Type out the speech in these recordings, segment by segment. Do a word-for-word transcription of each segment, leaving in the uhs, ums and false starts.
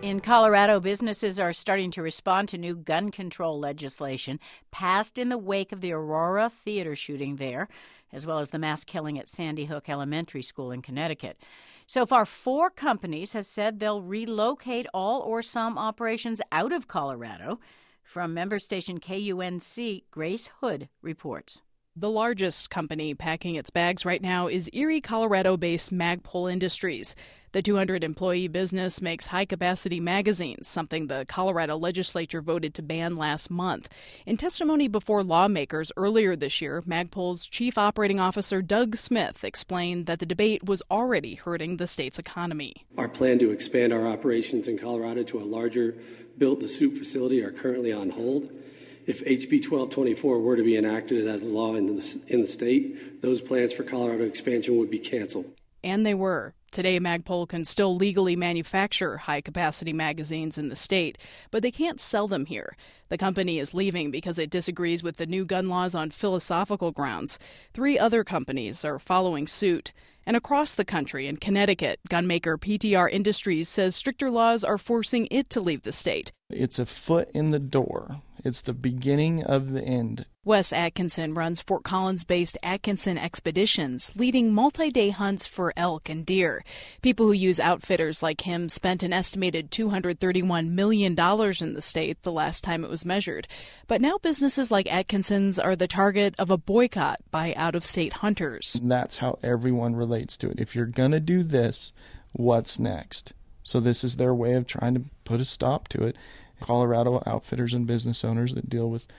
In Colorado, businesses are starting to respond to new gun control legislation passed in the wake of the Aurora theater shooting there, as well as the mass killing at Sandy Hook Elementary School in Connecticut. So far, four companies have said they'll relocate all or some operations out of Colorado. From member station K U N C, Grace Hood reports. The largest company packing its bags right now is Erie, Colorado-based Magpul Industries. The two hundred employee business makes high-capacity magazines, something the Colorado legislature voted to ban last month. In testimony before lawmakers earlier this year, Magpul's chief operating officer Doug Smith explained that the debate was already hurting the state's economy. Our plan to expand our operations in Colorado to a larger built-to-suit facility are currently on hold. If H B twelve twenty-four were to be enacted as law in the, in the state, those plans for Colorado expansion would be canceled. And they were. Today, Magpul can still legally manufacture high-capacity magazines in the state, but they can't sell them here. The company is leaving because it disagrees with the new gun laws on philosophical grounds. Three other companies are following suit. And across the country, in Connecticut, gunmaker P T R Industries says stricter laws are forcing it to leave the state. It's a foot in the door. It's the beginning of the end. Wes Atkinson runs Fort Collins-based Atkinson Expeditions, leading multi-day hunts for elk and deer. People who use outfitters like him spent an estimated two hundred thirty-one million dollars in the state the last time it was measured. But now businesses like Atkinson's are the target of a boycott by out-of-state hunters. That's how everyone relates to it. If you're going to do this, what's next? So this is their way of trying to put a stop to it. Colorado outfitters and business owners that deal with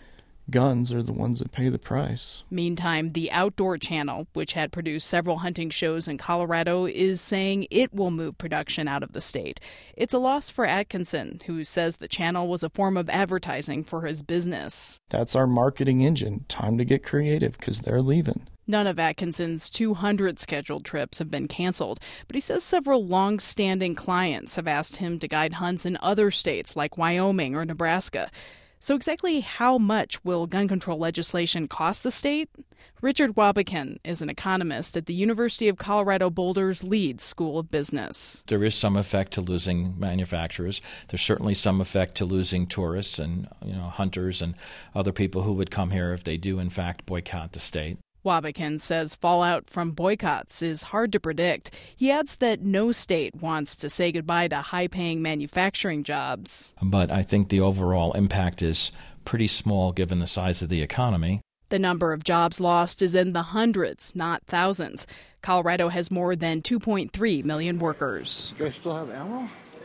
guns are the ones that pay the price. Meantime, the Outdoor Channel, which had produced several hunting shows in Colorado, is saying it will move production out of the state. It's a loss for Atkinson, who says the channel was a form of advertising for his business. That's our marketing engine. Time to get creative because they're leaving. None of Atkinson's two hundred scheduled trips have been canceled, but he says several long-standing clients have asked him to guide hunts in other states like Wyoming or Nebraska. So exactly how much will gun control legislation cost the state? Richard Wabican is an economist at the University of Colorado Boulder's Leeds School of Business. There is some effect to losing manufacturers. There's certainly some effect to losing tourists and, you know, hunters and other people who would come here if they do, in fact, boycott the state. Wabican says fallout from boycotts is hard to predict. He adds that no state wants to say goodbye to high-paying manufacturing jobs. But I think the overall impact is pretty small given the size of the economy. The number of jobs lost is in the hundreds, not thousands. Colorado has more than two point three million workers. Do you guys still have ammo?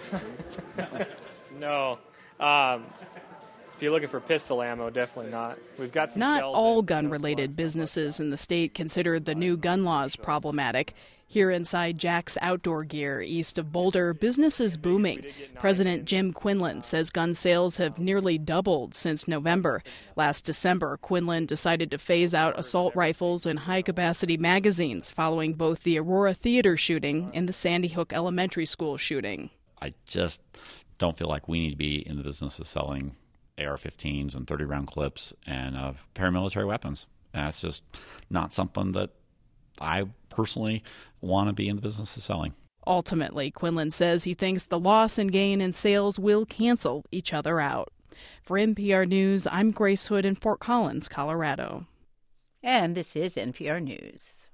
No. Um... If you're looking for pistol ammo, definitely not. We've got some Not shells all and, gun-related you know, businesses in the state consider the new gun laws problematic. Here inside Jack's Outdoor Gear, east of Boulder, business is booming. President Jim Quinlan says gun sales have nearly doubled since November. Last December, Quinlan decided to phase out assault rifles and high-capacity magazines following both the Aurora theater shooting and the Sandy Hook Elementary School shooting. I just don't feel like we need to be in the business of selling A R fifteens and thirty-round clips and uh, paramilitary weapons. That's just not something that I personally want to be in the business of selling. Ultimately, Quinlan says he thinks the loss and gain in sales will cancel each other out. For N P R News, I'm Grace Hood in Fort Collins, Colorado. And this is N P R News.